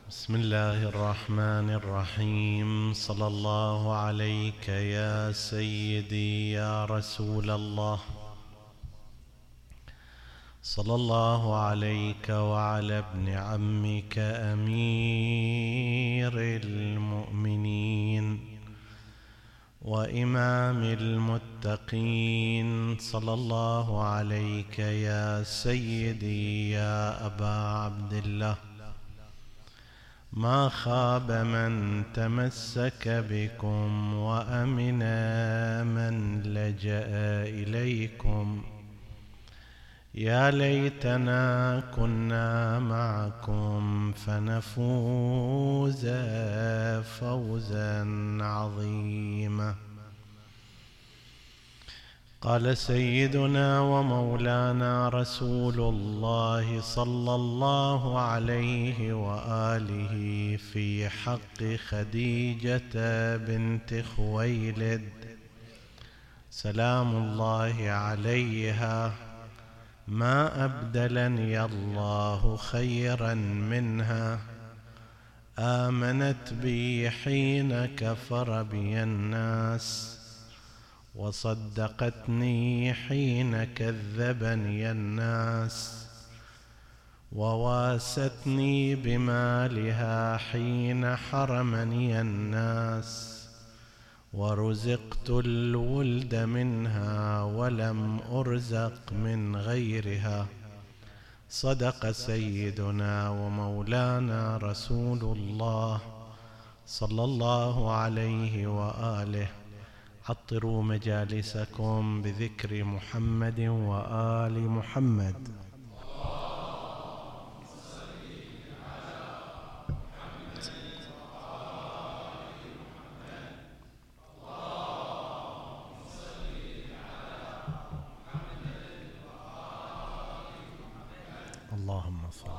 بسم الله الرحمن الرحيم. صلى الله عليك يا سيدي يا رسول الله، صلى الله عليك وعلى ابن عمك أمير المؤمنين وإمام المتقين، صلى الله عليك يا سيدي يا أبا عبد الله. ما خاب من تمسك بكم وأمن من لجأ إليكم. يا ليتنا كنا معكم فنفوز فوزا عظيما. قال سيدنا ومولانا رسول الله صلى الله عليه وآله في حق خديجة بنت خويلد سلام الله عليها: ما أبدلني الله خيرا منها، آمنت بي حين كفر بي الناس، وصدقتني حين كذبني الناس، وواستني بمالها حين حرمني الناس، ورزقت الولد منها ولم أرزق من غيرها. صدق سيدنا ومولانا رسول الله صلى الله عليه وآله. عطروا مجالسكم بذكر محمد وآل محمد. اللهم صل.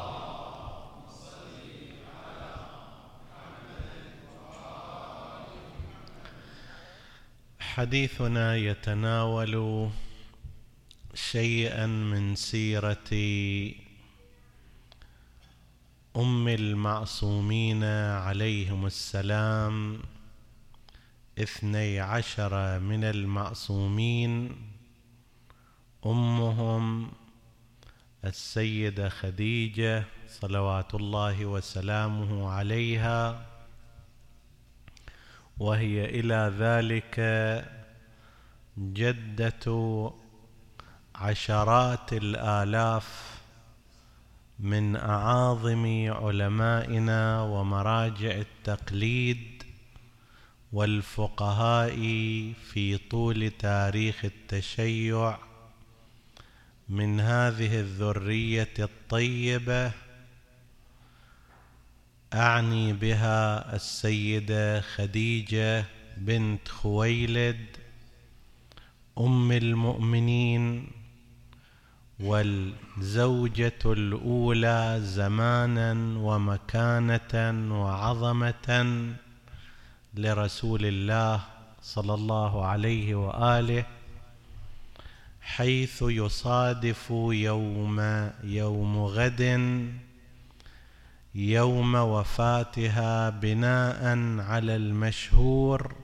حديثنا يتناول شيئا من سيرة أم المعصومين عليهم السلام، 12 من المعصومين، أمهم السيدة خديجة صلوات الله وسلامه عليها، وهي إلى ذلك جدة عشرات الآلاف من أعاظم علمائنا ومراجع التقليد والفقهاء في طول تاريخ التشيع. من هذه الذرية الطيبة أعني بها السيدة خديجة بنت خويلد أم المؤمنين، والزوجة الأولى زمانا ومكانة وعظمة لرسول الله صلى الله عليه وآله، حيث يصادف يوم غد يوم وفاتها بناء على المشهور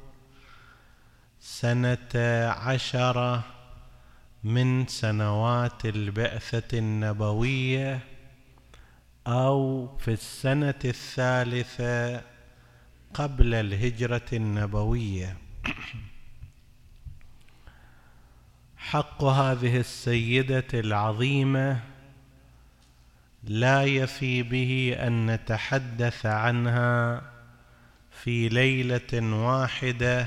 10 من سنوات البعثة النبوية، أو في السنة 3 قبل الهجرة النبوية. حق هذه السيدة العظيمة لا يفي به أن نتحدث عنها في ليلة واحدة،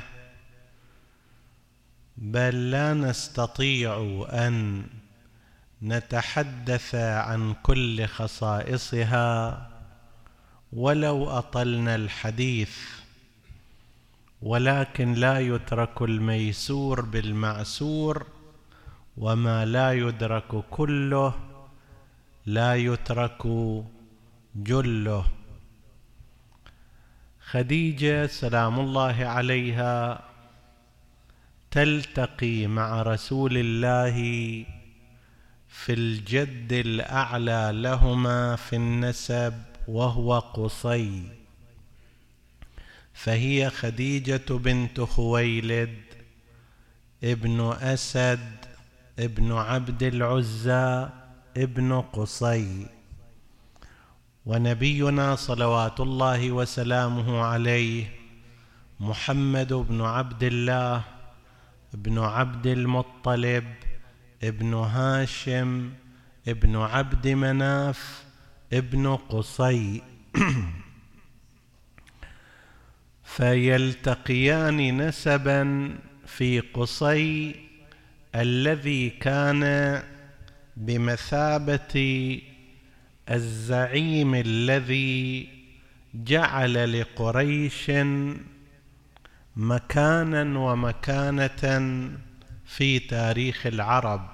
بل لا نستطيع أن نتحدث عن كل خصائصها ولو أطلنا الحديث، ولكن لا يترك الميسور بالمعسور، وما لا يدرك كله لا يترك جله. خديجة سلام الله عليها تلتقي مع رسول الله في الجد الأعلى لهما في النسب وهو قصي، فهي خديجة بنت خويلد ابن أسد ابن عبد العزى ابن قصي. ونبينا صلوات الله وسلامه عليه محمد بن عبد الله ابن عبد المطلب ابن هاشم ابن عبد مناف ابن قصي. فيلتقيان نسبا في قصي الذي كان بمثابة الزعيم الذي جعل لقريش مكانا ومكانة في تاريخ العرب،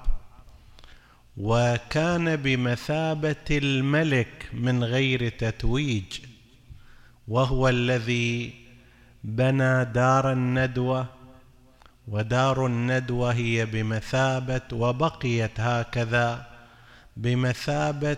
وكان بمثابة الملك من غير تتويج، وهو الذي بنى دار الندوة، ودار الندوة هي بمثابة وبقيت هكذا بمثابة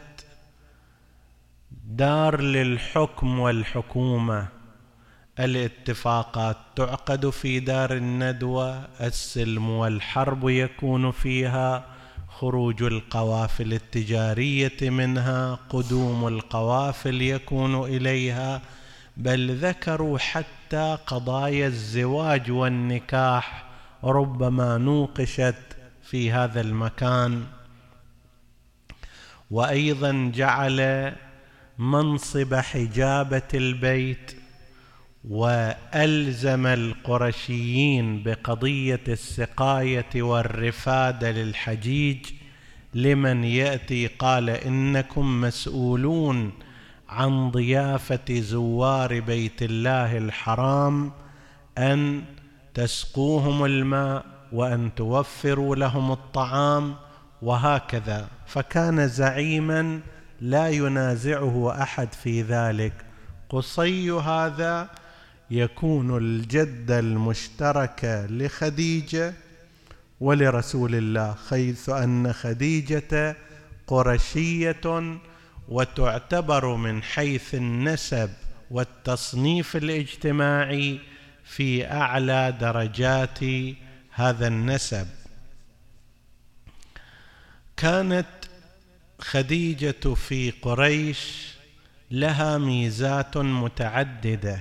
دار للحكم والحكومة. الاتفاقات تعقد في دار الندوة، السلم والحرب يكون فيها، خروج القوافل التجارية منها، قدوم القوافل يكون إليها، بل ذكروا حتى قضايا الزواج والنكاح ربما نوقشت في هذا المكان. وأيضا جعل منصب حجابة البيت، وألزم القرشيين بقضية السقاية والرفادة للحجيج لمن يأتي، قال إنكم مسؤولون عن ضيافة زوار بيت الله الحرام، أن تسقوهم الماء وأن توفروا لهم الطعام، وهكذا. فكان زعيما لا ينازعه أحد في ذلك. قصي هذا يكون الجدة المشتركة لخديجة ولرسول الله، حيث أن خديجة قرشية وتعتبر من حيث النسب والتصنيف الاجتماعي في أعلى درجات هذا النسب. كانت خديجة في قريش لها ميزات متعددة.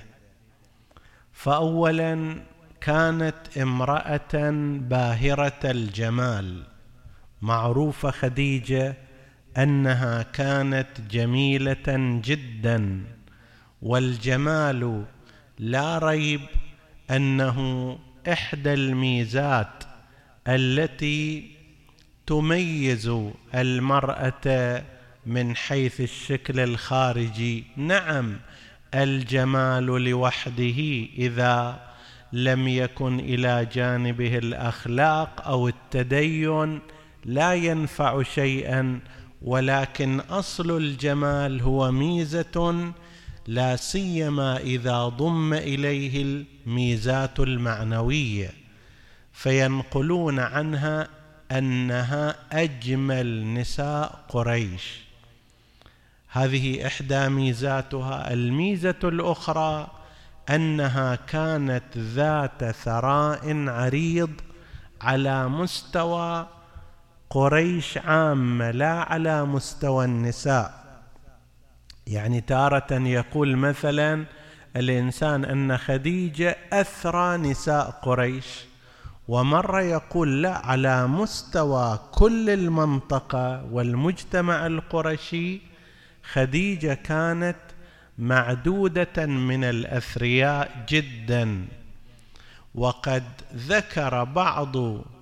فأولا كانت امرأة باهرة الجمال، معروفة خديجة أنها كانت جميلة جدا، والجمال لا ريب أنه إحدى الميزات التي تميز المرأة من حيث الشكل الخارجي. نعم، الجمال لوحده إذا لم يكن إلى جانبه الأخلاق أو التدين لا ينفع شيئا، ولكن أصل الجمال هو ميزة، لا سيما إذا ضم إليه الميزات المعنوية، فينقلون عنها أنها أجمل نساء قريش. هذه إحدى ميزاتها. الميزة الأخرى أنها كانت ذات ثراء عريض على مستوى قريش عامة، لا على مستوى النساء. يعني تارة يقول مثلا الإنسان أن خديجة أثرى نساء قريش، ومرة يقول لا، على مستوى كل المنطقة والمجتمع القرشي خديجة كانت معدودة من الأثرياء جدا. وقد ذكر بعض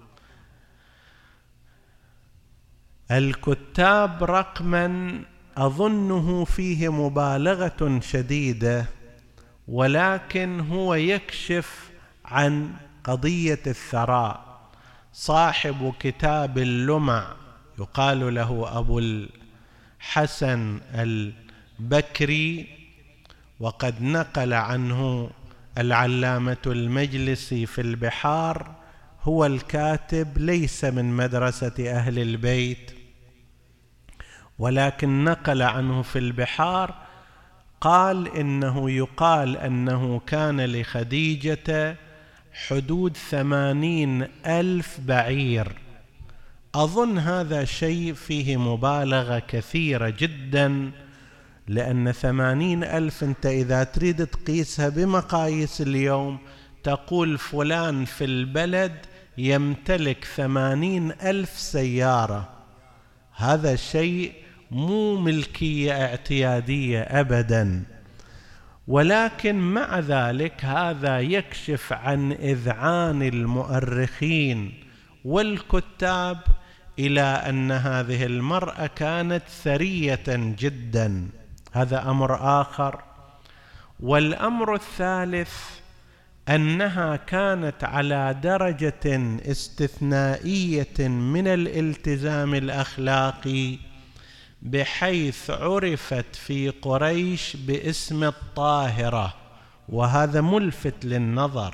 الكتاب رقما أظنه فيه مبالغة شديدة، ولكن هو يكشف عن قضية الثراء. صاحب كتاب اللمع يقال له أبو الحسن البكري، وقد نقل عنه العلامة المجلسي في البحار، هو الكاتب ليس من مدرسة أهل البيت، ولكن نقل عنه في البحار قال إنه يقال أنه كان لخديجة حدود 80,000 بعير. أظن هذا شيء فيه مبالغة كثيرة جدا، لأن 80,000 أنت إذا تريد تقيسها بمقاييس اليوم تقول فلان في البلد يمتلك 80,000 سيارة. هذا شيء مو ملكية اعتيادية أبدا، ولكن مع ذلك هذا يكشف عن إذعان المؤرخين والكتاب إلى أن هذه المرأة كانت ثرية جدا. هذا أمر آخر. والأمر الثالث أنها كانت على درجة استثنائية من الالتزام الأخلاقي، بحيث عرفت في قريش باسم الطاهرة، وهذا ملفت للنظر،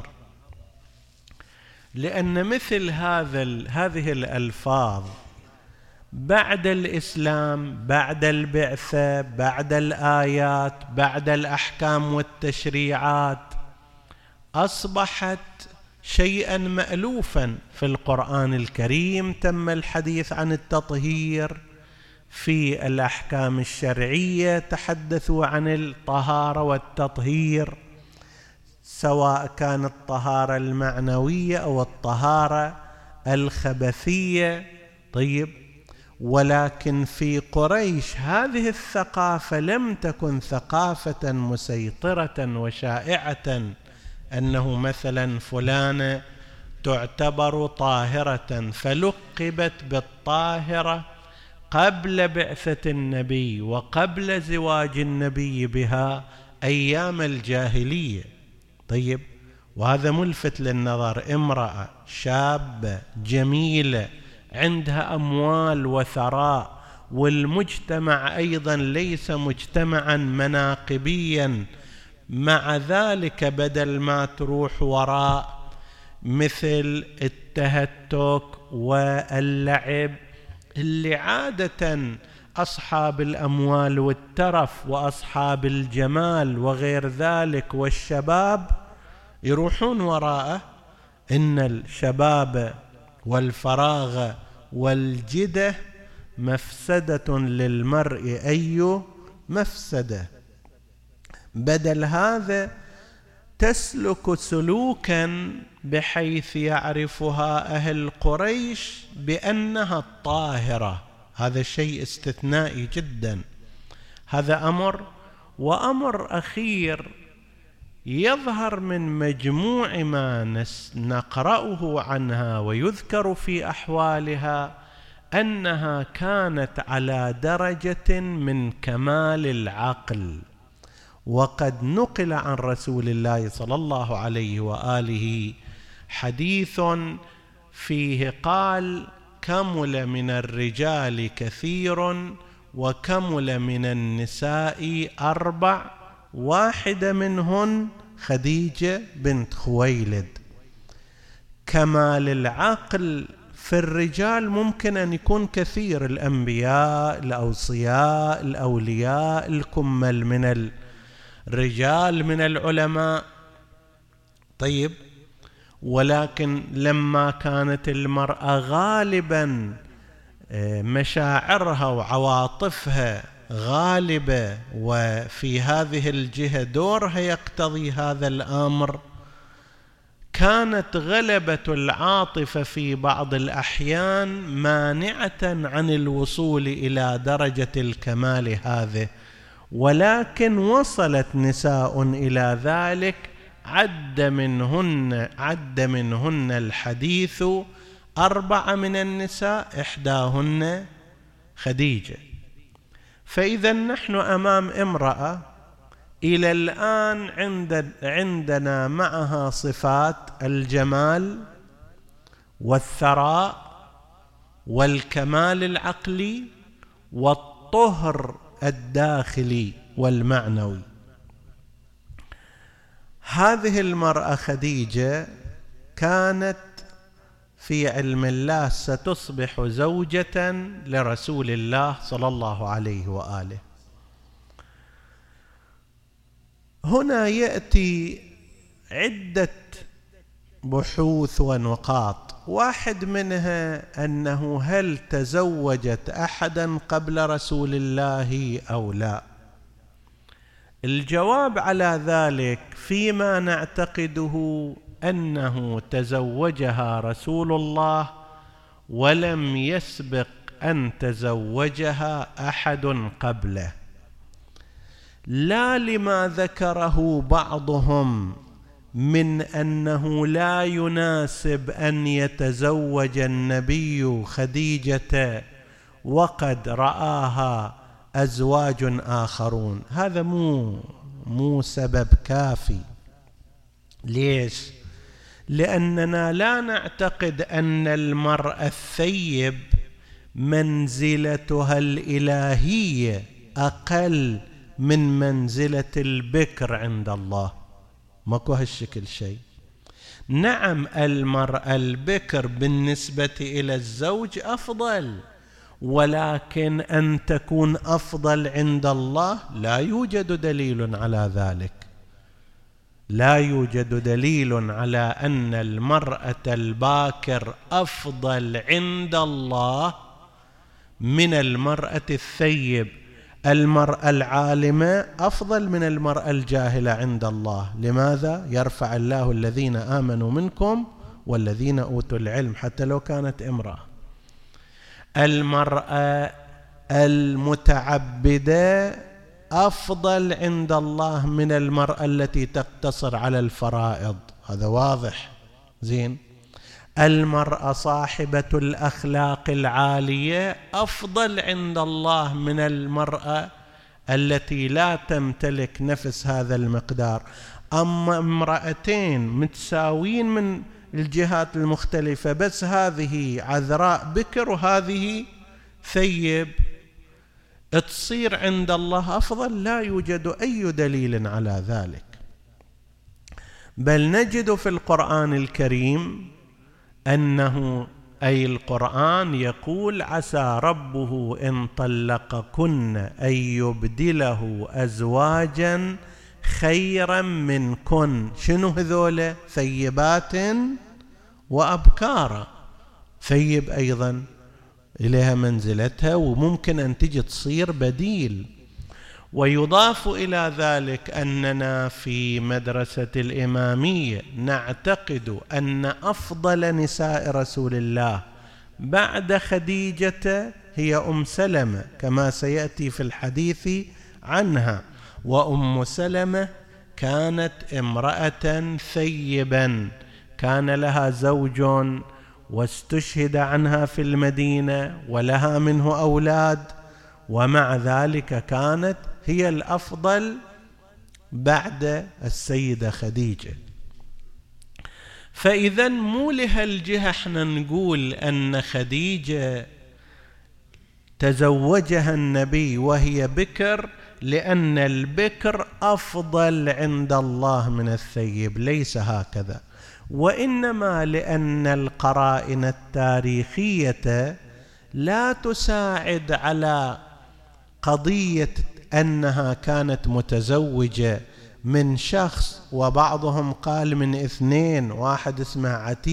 لأن مثل هذه الألفاظ بعد الإسلام، بعد البعثة، بعد الآيات، بعد الأحكام والتشريعات، أصبحت شيئا مألوفا. في القرآن الكريم تم الحديث عن التطهير، في الأحكام الشرعية تحدثوا عن الطهارة والتطهير، سواء كانت الطهارة المعنوية أو الطهارة الخبثية. طيب، ولكن في قريش هذه الثقافة لم تكن ثقافة مسيطرة وشائعة، أنه مثلا فلانة تعتبر طاهرة فلقبت بالطاهرة قبل بعثة النبي وقبل زواج النبي بها أيام الجاهلية. طيب، وهذا ملفت للنظر، امرأة شابة جميلة عندها أموال وثراء، والمجتمع أيضا ليس مجتمعا مناقبيا، مع ذلك بدل ما تروح وراء مثل التهتك واللعب اللي عادة أصحاب الأموال والترف وأصحاب الجمال وغير ذلك والشباب يروحون وراءه، إن الشباب والفراغ والجدة مفسدة للمرء أي مفسدة. بدل هذا تسلك سلوكا بحيث يعرفها أهل قريش بأنها الطاهرة. هذا شيء استثنائي جدا. هذا أمر. وأمر أخير يظهر من مجموع ما نقرأه عنها ويذكر في أحوالها أنها كانت على درجة من كمال العقل. وقد نقل عن رسول الله صلى الله عليه وآله حديث فيه قال: كمل من الرجال كثير وكمل من النساء 4، واحدة منهن خديجة بنت خويلد. كمال العقل في الرجال ممكن أن يكون كثير، الأنبياء، الأوصياء، الأولياء، الكمل من الرجال، من العلماء. طيب، ولكن لما كانت المرأة غالبا مشاعرها وعواطفها غالبة، وفي هذه الجهة دورها يقتضي هذا الأمر، كانت غلبة العاطفة في بعض الأحيان مانعة عن الوصول إلى درجة الكمال هذه. ولكن وصلت نساء إلى ذلك، عد منهن الحديث 4 من النساء، إحداهن خديجة. فإذا نحن أمام امرأة إلى الآن عندنا معها صفات الجمال والثراء والكمال العقلي والطهر الداخلي والمعنوي. هذه المرأة خديجة كانت في علم الله ستصبح زوجة لرسول الله صلى الله عليه وآله. هنا يأتي عدة بحوث ونقاط، واحد منها أنه هل تزوجت أحدا قبل رسول الله أو لا؟ الجواب على ذلك فيما نعتقده أنه تزوجها رسول الله ولم يسبق أن تزوجها أحد قبله، لا لما ذكره بعضهم من أنه لا يناسب أن يتزوج النبي خديجة وقد رآها أزواج آخرون، هذا مو سبب كافي. ليش؟ لأننا لا نعتقد أن المرأة الثيب منزلتها الإلهية أقل من منزلة البكر عند الله، ماكو هالشكل شيء. نعم المرأة البكر بالنسبة إلى الزوج أفضل، ولكن أن تكون أفضل عند الله لا يوجد دليل على ذلك، لا يوجد دليل على أن المرأة الباكر أفضل عند الله من المرأة الثيب. المرأة العالمة أفضل من المرأة الجاهلة عند الله. لماذا؟ يرفع الله الذين آمنوا منكم والذين أوتوا العلم، حتى لو كانت امرأة. المرأة المتعبدة أفضل عند الله من المرأة التي تقتصر على الفرائض، هذا واضح. زين، المرأة صاحبة الأخلاق العالية أفضل عند الله من المرأة التي لا تمتلك نفس هذا المقدار. أما امرأتين متساوين من الجهات المختلفة، بس هذه عذراء بكر وهذه ثيب، تصير عند الله أفضل؟ لا يوجد أي دليل على ذلك. بل نجد في القرآن الكريم أنه أي القرآن يقول: عسى ربه إن طلقكن أن يبدله أزواجا خيرا منكن. شنو هذول؟ ثيبات وأبكارا. ثيب أيضا إليها منزلتها، وممكن أن تجي تصير بديل. ويضاف إلى ذلك أننا في مدرسة الإمامية نعتقد أن أفضل نساء رسول الله بعد خديجة هي أم سلمة، كما سيأتي في الحديث عنها. وأم سلمة كانت امرأة ثيبا، كان لها زوج واستشهد عنها في المدينة ولها منه أولاد، ومع ذلك كانت هي الأفضل بعد السيدة خديجة. فإذا مو لهالجهة احنا نقول أن خديجة تزوجها النبي وهي بكر لأن البكر أفضل عند الله من الثيب، ليس هكذا. وإنما لأن القرائن التاريخية لا تساعد على قضية أنها كانت متزوجة من شخص، وبعضهم قال من اثنين، واحد اسمه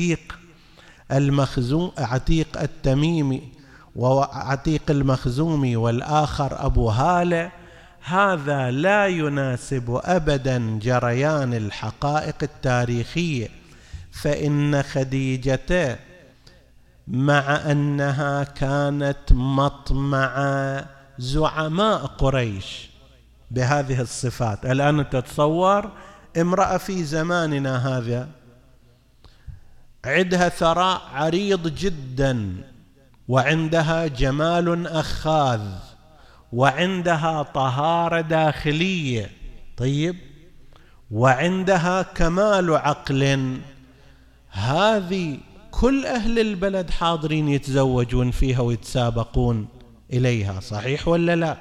عتيق التميمي وعتيق المخزومي، والآخر أبو هالة. هذا لا يناسب أبدا جريان الحقائق التاريخية. فإن خديجة مع أنها كانت مطمع زعماء قريش بهذه الصفات، الآن تتصور امرأة في زماننا هذا عندها ثراء عريض جدا، وعندها جمال أخاذ، وعندها طهارة داخلية، طيب، وعندها كمال عقل. هذه كل أهل البلد حاضرين يتزوجون فيها ويتسابقون إليها، صحيح ولا لا؟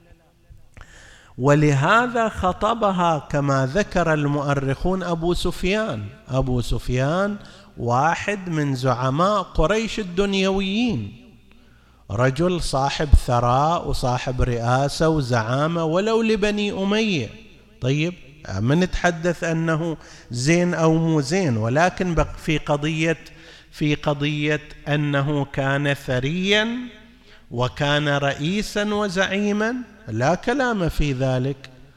ولهذا خطبها كما ذكر المؤرخون أبو سفيان واحد من زعماء قريش الدنيويين، رجل صاحب ثراء وصاحب رئاسة وزعامة ولو لبني أمية، طيب، ما نتحدث أنه زين أو مو زين، ولكن في قضية أنه كان ثريا وكان رئيسا وزعيما، لا كلام في ذلك.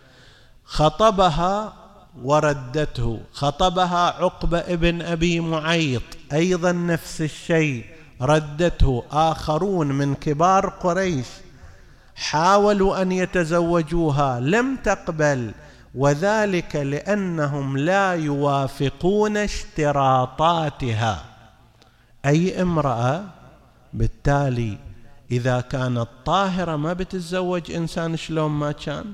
خطبها وردته، خطبها عقبة ابن أبي معيط أيضا نفس الشيء، ردته. آخرون من كبار قريش حاولوا أن يتزوجوها لم تقبل، وذلك لأنهم لا يوافقون اشتراطاتها. أي امرأة بالتالي إذا كانت طاهرة ما بتتزوج إنسان شلون ما كان،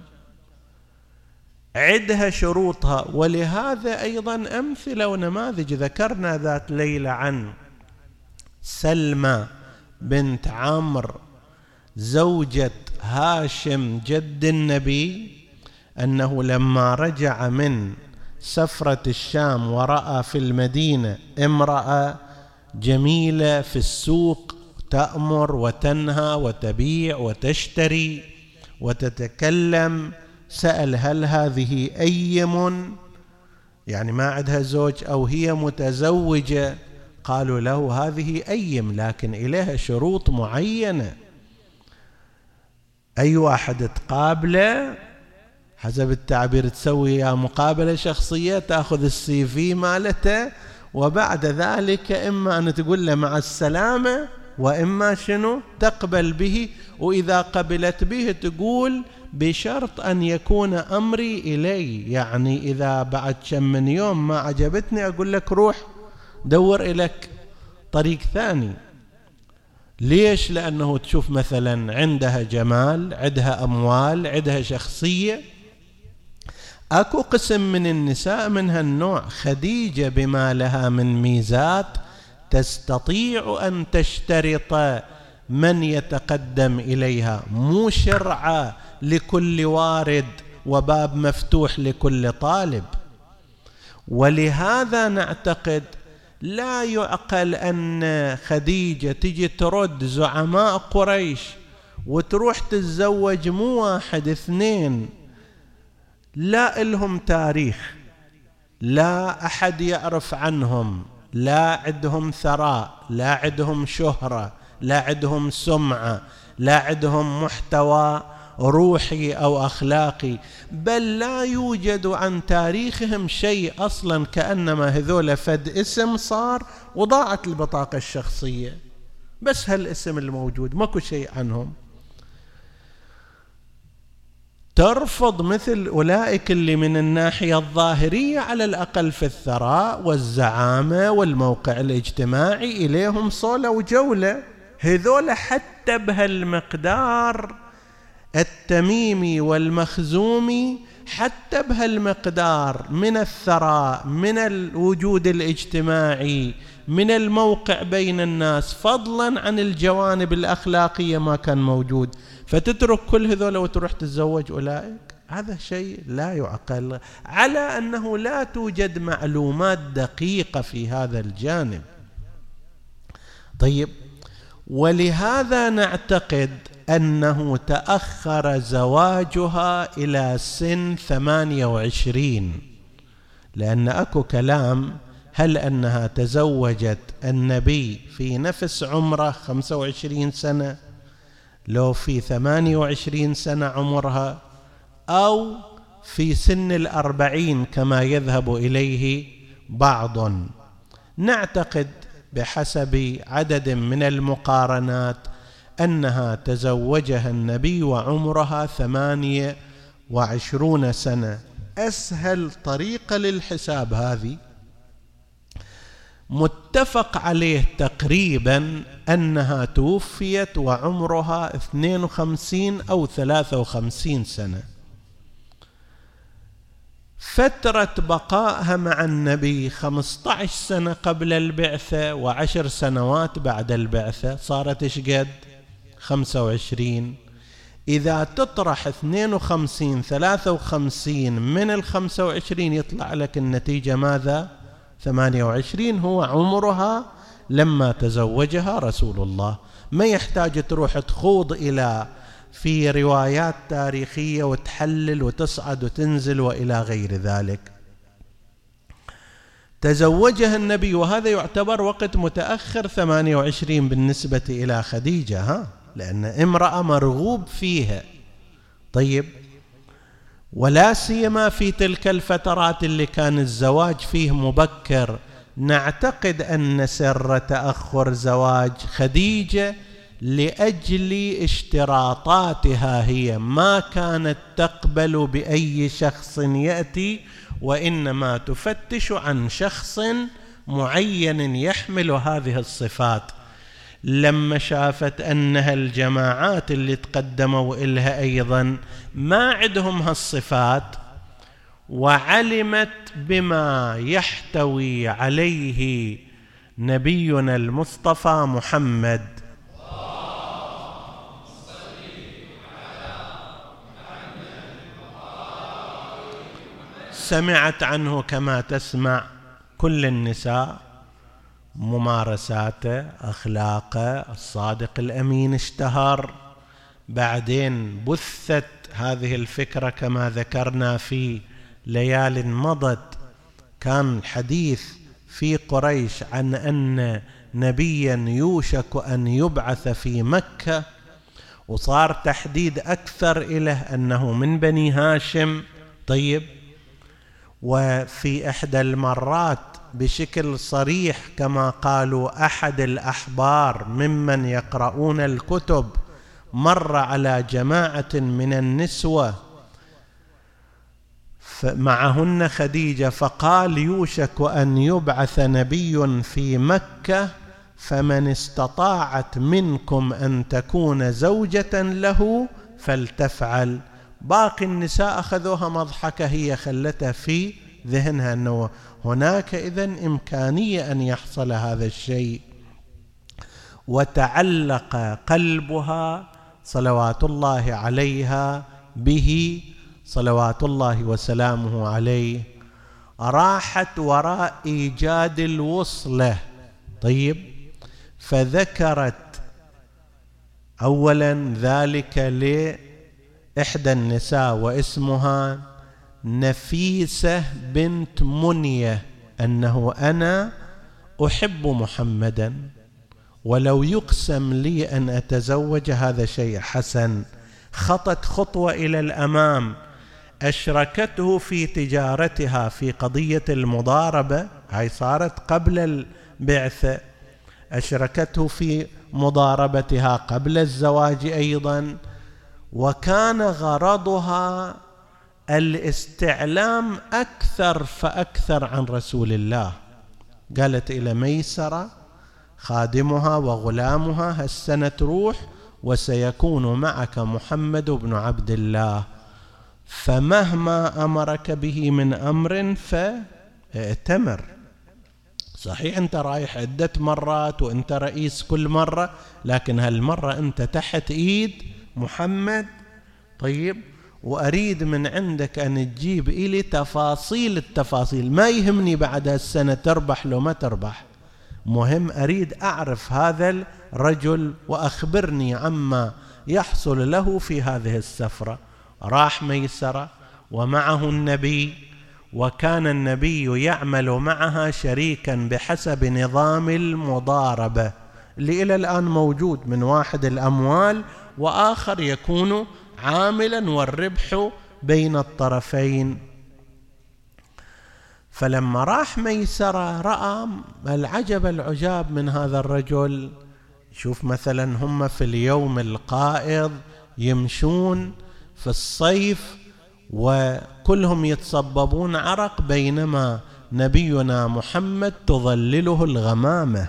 عدها شروطها. ولهذا أيضا أمثلة ونماذج ذكرنا ذات ليلة عن سلمى بنت عمرو زوجة هاشم جد النبي، أنه لما رجع من سفرة الشام ورأى في المدينة امرأة جميلة في السوق تأمر وتنهى وتبيع وتشتري وتتكلم، سأل هل هذه أيم، يعني ما عندها زوج، أو هي متزوجة؟ قالوا له هذه أيم لكن إليها شروط معينة. أي واحد تقابله حسب التعبير تسوي مقابلة شخصية، تأخذ الCV مالته، وبعد ذلك إما أن تقول له مع السلامة، وإما شنو تقبل به. وإذا قبلت به تقول بشرط أن يكون أمري إلي، يعني إذا بعد كم من يوم ما عجبتني أقول لك روح دور إليك طريق ثاني. ليش؟ لأنه تشوف مثلا عندها جمال، عندها أموال، عندها شخصية. أكو قسم من النساء من هالنوع، خديجة بما لها من ميزات تستطيع أن تشترط من يتقدم إليها، مو شرعة لكل وارد وباب مفتوح لكل طالب. ولهذا نعتقد لا يعقل أن خديجة تجي ترد زعماء قريش وتروح تتزوج مو واحد اثنين لا إلهم تاريخ، لا أحد يعرف عنهم، لا عندهم ثراء، لا عندهم شهرة، لا عندهم سمعة، لا عندهم محتوى روحي أو أخلاقي، بل لا يوجد عن تاريخهم شيء أصلا، كأنما هذول فد اسم صار وضاعت البطاقة الشخصية، بس هالاسم الموجود ماكو شيء عنهم. ترفض مثل أولئك اللي من الناحية الظاهرية على الأقل في الثراء والزعامة والموقع الاجتماعي إليهم صولة وجولة، هذول حتى بهالمقدار التميمي والمخزومي، حتى بهالمقدار من الثراء، من الوجود الاجتماعي، من الموقع بين الناس، فضلا عن الجوانب الأخلاقية ما كان موجود، فتترك كل هذول وتروح تتزوج أولئك؟ هذا شيء لا يعقل، على أنه لا توجد معلومات دقيقة في هذا الجانب. طيب، ولهذا نعتقد أنه تأخر زواجها إلى سن 28، لأن أكو كلام هل أنها تزوجت النبي في نفس عمره 25 سنة، لو في 28 سنة عمرها، أو في سن 40 كما يذهب إليه بعض. نعتقد بحسب عدد من المقارنات أنها تزوجها النبي وعمرها 28 سنة. أسهل طريقة للحساب هذه متفق عليه تقريبا أنها توفيت وعمرها 52 أو 53 سنة. فترة بقائها مع النبي 15 سنة قبل البعثة و10 سنوات بعد البعثة، صارت إيش قد؟ 25. إذا تطرح 52 53 من 25 يطلع لك النتيجة ماذا؟ 28 هو عمرها لما تزوجها رسول الله. ما يحتاج تروح تخوض إلى في روايات تاريخية وتحلل وتصعد وتنزل وإلى غير ذلك. تزوجها النبي، وهذا يعتبر وقت متأخر 28 بالنسبة إلى خديجة، لأن امرأة مرغوب فيها. طيب، ولا سيما في تلك الفترات اللي كان الزواج فيه مبكر، نعتقد أن سر تأخر زواج خديجة لأجل اشتراطاتها، هي ما كانت تقبل بأي شخص يأتي، وإنما تفتش عن شخص معين يحمل هذه الصفات. لما شافت أنها الجماعات اللي تقدموا إلها أيضا ما عندهم هالصفات، وعلمت بما يحتوي عليه نبينا المصطفى محمد، سمعت عنه كما تسمع كل النساء، ممارساته، أخلاقه، الصادق الأمين اشتهر. بعدين بثت هذه الفكرة كما ذكرنا في ليال مضت، كان الحديث في قريش عن أن نبيا يوشك أن يبعث في مكة، وصار تحديد أكثر إليه أنه من بني هاشم. طيب، وفي إحدى المرات بشكل صريح كما قالوا أحد الأحبار ممن يقرؤون الكتب، مر على جماعة من النسوة معهن خديجة، فقال يوشك أن يبعث نبي في مكة، فمن استطاعت منكم أن تكون زوجة له فلتفعل. باقي النساء أخذوها مضحكة، هي خلتها في ذهنها أنه هناك إذن إمكانية أن يحصل هذا الشيء، وتعلق قلبها صلوات الله عليها به صلوات الله وسلامه عليه. راحت وراء إيجاد الوصلة. طيب، فذكرت أولا ذلك لإحدى النساء واسمها نفيسة بنت منية، أنه أنا أحب محمدا، ولو يقسم لي أن أتزوج هذا شيء حسن. خطت خطوة إلى الأمام، أشركته في تجارتها في قضية المضاربة، هاي صارت قبل البعثة، أشركته في مضاربتها قبل الزواج أيضا، وكان غرضها الاستعلام أكثر فأكثر عن رسول الله. قالت إلى ميسرة خادمها وغلامها هالسنة تروح وسيكون معك محمد بن عبد الله، فمهما أمرك به من أمر فائتمر. صحيح أنت رايح عدة مرات وأنت رئيس كل مرة، لكن هالمرة أنت تحت إيد محمد. طيب، وأريد من عندك أن تجيب إلي تفاصيل التفاصيل، ما يهمني بعد السنة تربح لو ما تربح، مهم أريد أعرف هذا الرجل وأخبرني عما يحصل له في هذه السفرة. راح ميسرة ومعه النبي، وكان النبي يعمل معها شريكا بحسب نظام المضاربة اللي إلى الآن موجود، من واحد الأموال وآخر يكون عاملا والربح بين الطرفين. فلما راح ميسرة رأى العجب العجاب من هذا الرجل. شوف مثلا هم في اليوم القائض يمشون في الصيف وكلهم يتصببون عرق، بينما نبينا محمد تظلله الغمامة.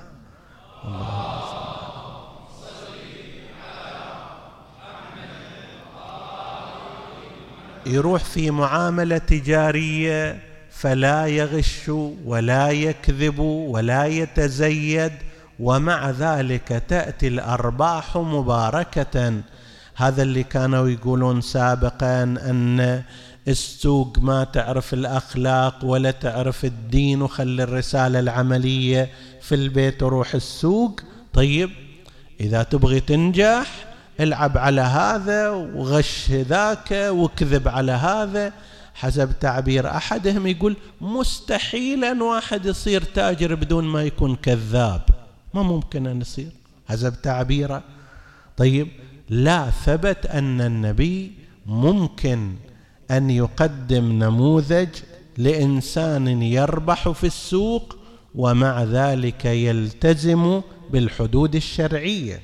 يروح في معاملة تجارية فلا يغش ولا يكذب ولا يتزيد، ومع ذلك تأتي الأرباح مباركة. هذا اللي كانوا يقولون سابقا أن السوق ما تعرف الأخلاق ولا تعرف الدين، وخلي الرسالة العملية في البيت وروح السوق. طيب، إذا تبغي تنجح العب على هذا وغش ذاك وكذب على هذا. حسب تعبير أحدهم يقول مستحيل أن واحد يصير تاجر بدون ما يكون كذاب، ما ممكن أن يصير حسب تعبيره. طيب لا، ثبت أن النبي ممكن أن يقدم نموذج لإنسان يربح في السوق ومع ذلك يلتزم بالحدود الشرعية.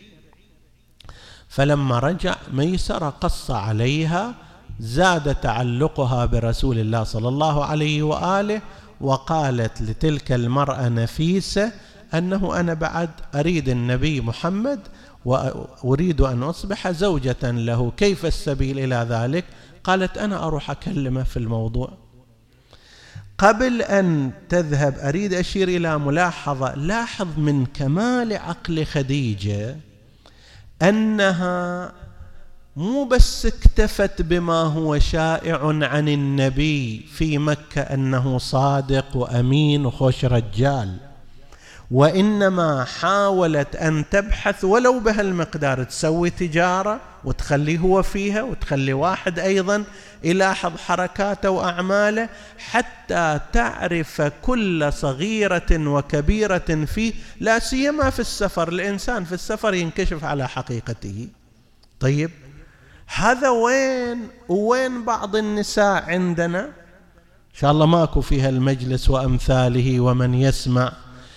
فلما رجع ميسرة قص عليها، زاد تعلقها برسول الله صلى الله عليه وآله، وقالت لتلك المرأة نفيسة أنه أنا بعد أريد النبي محمد وأريد أن أصبح زوجة له، كيف السبيل إلى ذلك؟ قالت أنا أروح أكلمه في الموضوع. قبل أن تذهب أريد أشير إلى ملاحظة. لاحظ من كمال عقل خديجة أنها مو بس اكتفت بما هو شائع عن النبي في مكة أنه صادق وأمين وخوش رجال، وإنما حاولت أن تبحث ولو بهالمقدار، تسوي تجارة وتخليه هو فيها وتخلي واحد أيضا يلاحظ حركاته وأعماله حتى تعرف كل صغيرة وكبيرة فيه، لا سيما في السفر. الإنسان في السفر ينكشف على حقيقته. طيب هذا وين بعض النساء عندنا إن شاء الله ماكو فيها المجلس وأمثاله ومن يسمع،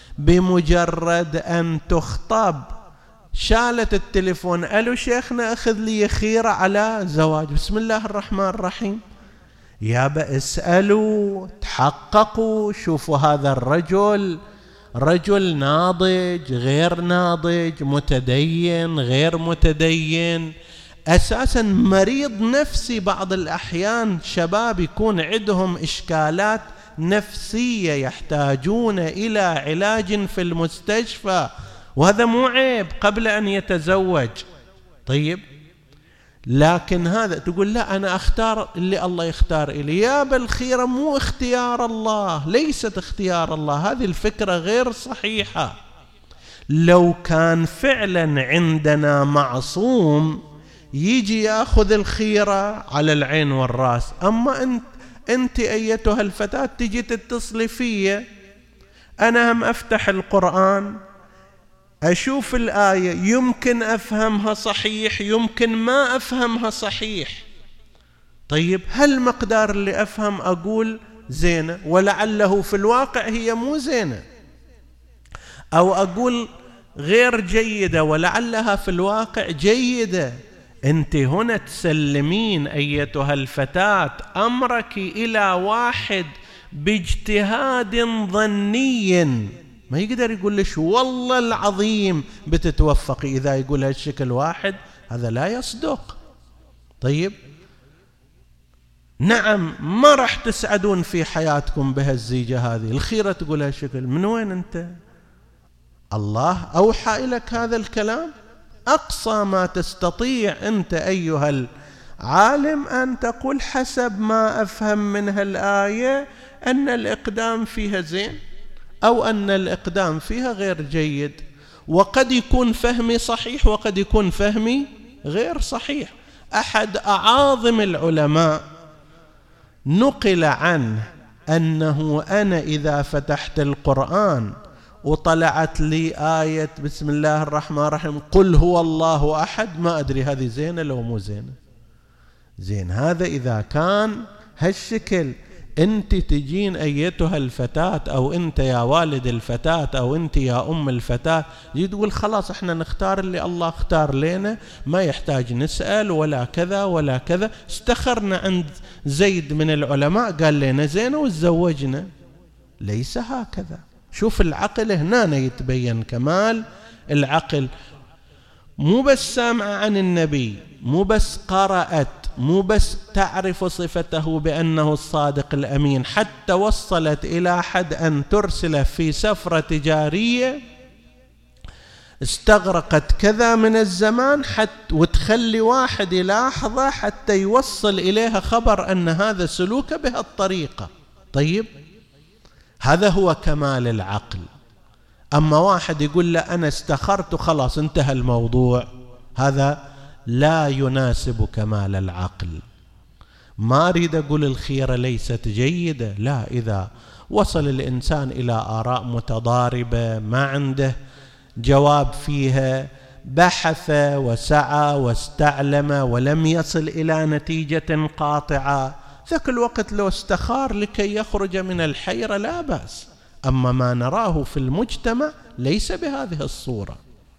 بمجرد أن تخطب شالت التليفون، ألو شيخنا أخذ لي خيرة على زواج، بسم الله الرحمن الرحيم، يابا اسألوا تحققوا شوفوا هذا الرجل رجل ناضج غير ناضج، متدين غير متدين، أساسا مريض نفسي. بعض الأحيان شباب يكون عندهم إشكالات نفسية يحتاجون إلى علاج في المستشفى، وهذا مو عيب قبل أن يتزوج. طيب لكن هذا تقول لا أنا أختار اللي الله يختار إلي، يا بالخيرة مو اختيار الله، ليست اختيار الله، هذه الفكرة غير صحيحة. لو كان فعلا عندنا معصوم يجي يأخذ الخيرة على العين والرأس، أما أنت أيتها الفتاة تجي تتصلي فيا، أنا هم أفتح القرآن أشوف الآية يمكن أفهمها صحيح يمكن ما أفهمها صحيح. طيب هل مقدار اللي أفهم أقول زينة ولعله في الواقع هي مو زينة، أو أقول غير جيدة ولعلها في الواقع جيدة. أنت هنا تسلمين أيتها الفتاة أمرك إلى واحد باجتهاد ظني، ما يقدر يقول لش والله العظيم بتتوفقي. إذا يقول هالشكل واحد هذا لا يصدق. طيب نعم ما راح تسعدون في حياتكم بهالزيجة هذه، الخيرة تقول هالشكل، من وين أنت؟ الله أوحى لك هذا الكلام؟ أقصى ما تستطيع أنت أيها العالم أن تقول حسب ما أفهم من هالآية أن الإقدام فيها زين أو أن الإقدام فيها غير جيد، وقد يكون فهمي صحيح وقد يكون فهمي غير صحيح. أحد أعاظم العلماء نقل عنه أنه أنا إذا فتحت القرآن وطلعت لي آية بسم الله الرحمن الرحيم قل هو الله أحد، ما أدري هذه زينة لو مو زينة. زين هذا إذا كان هالشكل. أنت تجين أيتها الفتاة أو أنت يا والد الفتاة أو أنت يا أم الفتاة تقول خلاص احنا نختار اللي الله اختار لنا، ما يحتاج نسأل ولا كذا ولا كذا. استخرنا عند زيد من العلماء قال لنا زينة وتزوجنا. ليس هكذا. شوف العقل هنا يتبين كمال العقل. مو بس سامعة عن النبي، مو بس قرأت، مو بس تعرف صفته بأنه الصادق الأمين، حتى وصلت إلى حد أن ترسل في سفرة تجارية استغرقت كذا من الزمان وتخلي واحد يلاحظه حتى يوصل إليها خبر أن هذا سلوك بهالطريقة. طيب هذا هو كمال العقل. أما واحد يقول لا أنا استخرت وخلاص انتهى الموضوع، هذا لا يناسب كمال العقل. ما أريد أقول الخيرة ليست جيدة، لا، إذا وصل الإنسان إلى آراء متضاربة ما عنده جواب فيها، بحث وسعى واستعلم ولم يصل إلى نتيجة قاطعة، ذاك الوقت لو استخار لكي يخرج من الحيرة لا بأس. أما ما نراه في المجتمع ليس بهذه الصورة.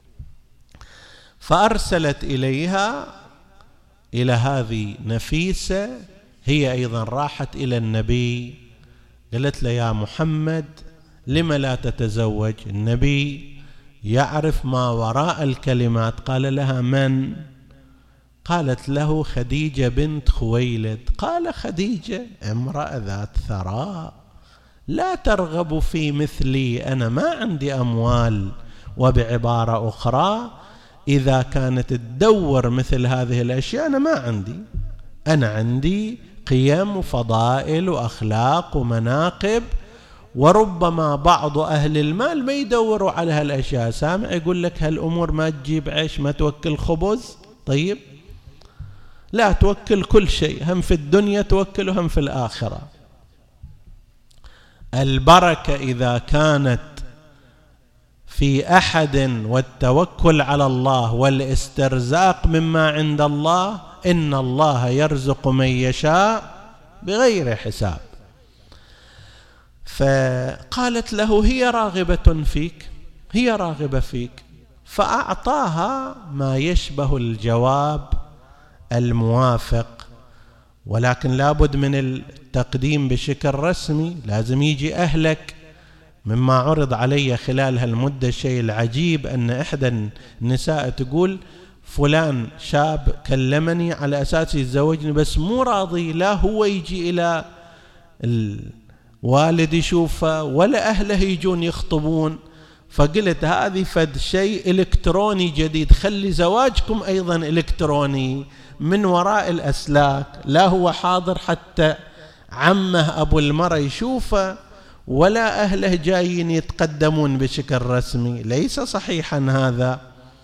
فأرسلت إليها، إلى هذه نفيسة، هي أيضا راحت إلى النبي، قالت له يا محمد لم لا تتزوج؟ النبي يعرف ما وراء الكلمات. قال لها من؟ قالت له خديجة بنت خويلد. قال خديجة امرأة ذات ثراء لا ترغب في مثلي، أنا ما عندي أموال. وبعبارة أخرى إذا كانت تدور مثل هذه الأشياء أنا ما عندي، أنا عندي قيم وفضائل وأخلاق ومناقب، وربما بعض أهل المال ما يدوروا على هالأشياء. سامع يقول لك هالأمور ما تجيب عيش، ما توكل خبز. طيب لا، توكل كل شيء، هم في الدنيا توكل وهم في الآخرة. البركة إذا كانت في أحد والتوكل على الله والاسترزاق مما عند الله، إن الله يرزق من يشاء بغير حساب. فقالت له هي راغبة فيك، هي راغبة فيك. فأعطاها ما يشبه الجواب الموافق، ولكن لابد من التقديم بشكل رسمي، لازم يجي أهلك. مما عرض علي خلال هالمدة الشيء العجيب أن إحدى النساء تقول فلان شاب كلمني على أساس يتزوجني بس مو راضي، لا هو يجي إلى الوالد يشوفه ولا أهله يجون يخطبون. فقلت هذه فد شيء إلكتروني جديد، خلي زواجكم أيضا إلكتروني من وراء الأسلاك، لا هو حاضر حتى عمه أبو المرأة يشوفه ولا أهله جايين يتقدمون بشكل رسمي، ليس صحيحا هذا.